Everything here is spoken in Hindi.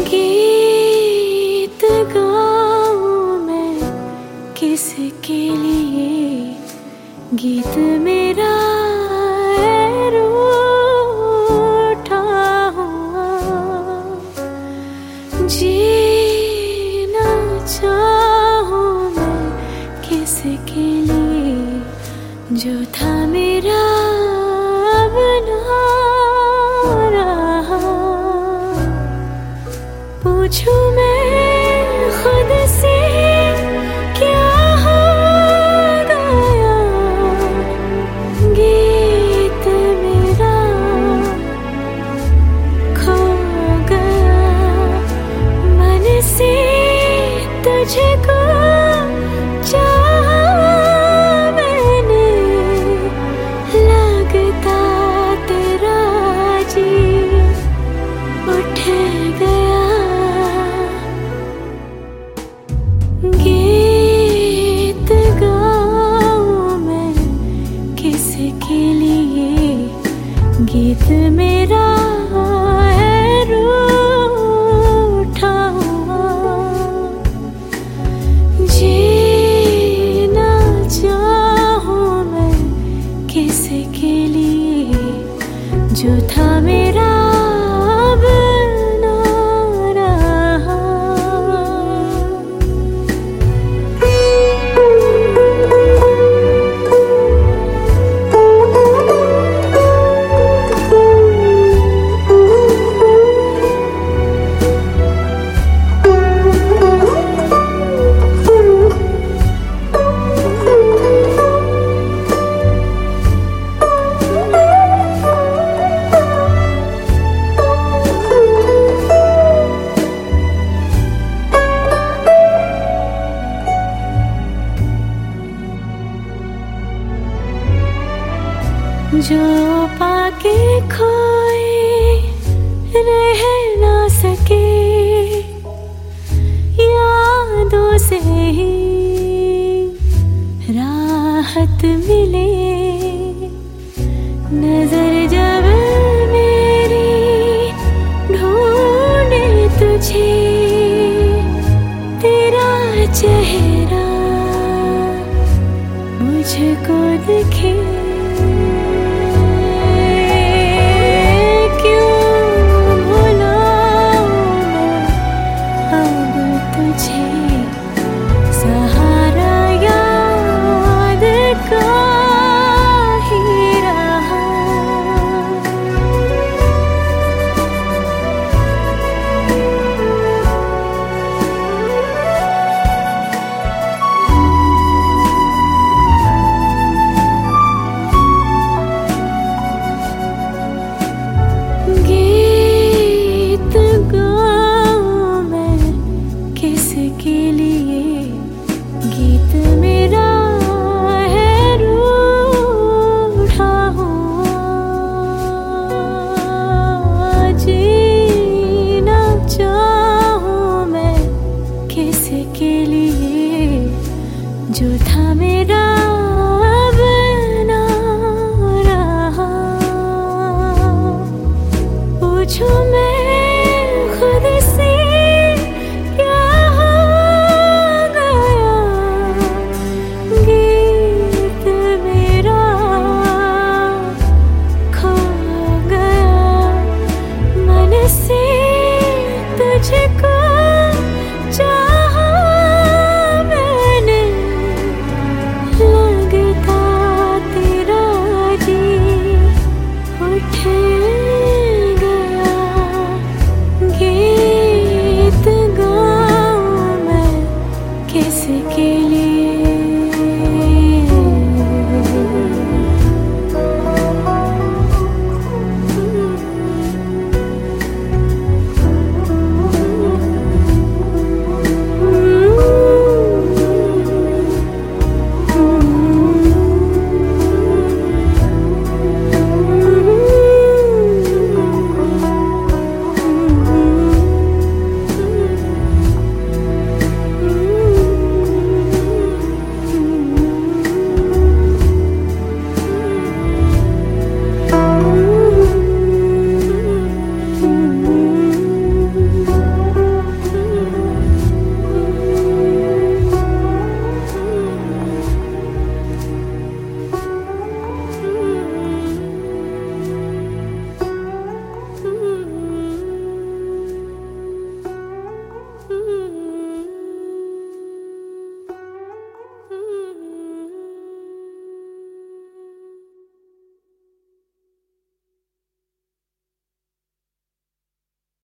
गीत गाऊं मैं किसके लिए, गीत मेरा है रूठा हुआ। जीना चाहूं मैं किसके लिए, जो था मेरा अब ना रहा। पूछूं मैं खुद से क्या हो गया, गीत मेरा खो गया। मन से तुझको चाहा मैंने, लगता तेरा जी उठ गया। गीत गाऊं मैं किसके लिए, गीत मेरा है रूठा हुआ। जीना चाहूं मैं किसके लिए, जो था मेरा अब ना रहा। जो पाके खोए रह ना सके, यादों से ही राहत मिले। नजर जब मेरी ढूंढे तुझे, तेरा चेहरा मुझको दिखे।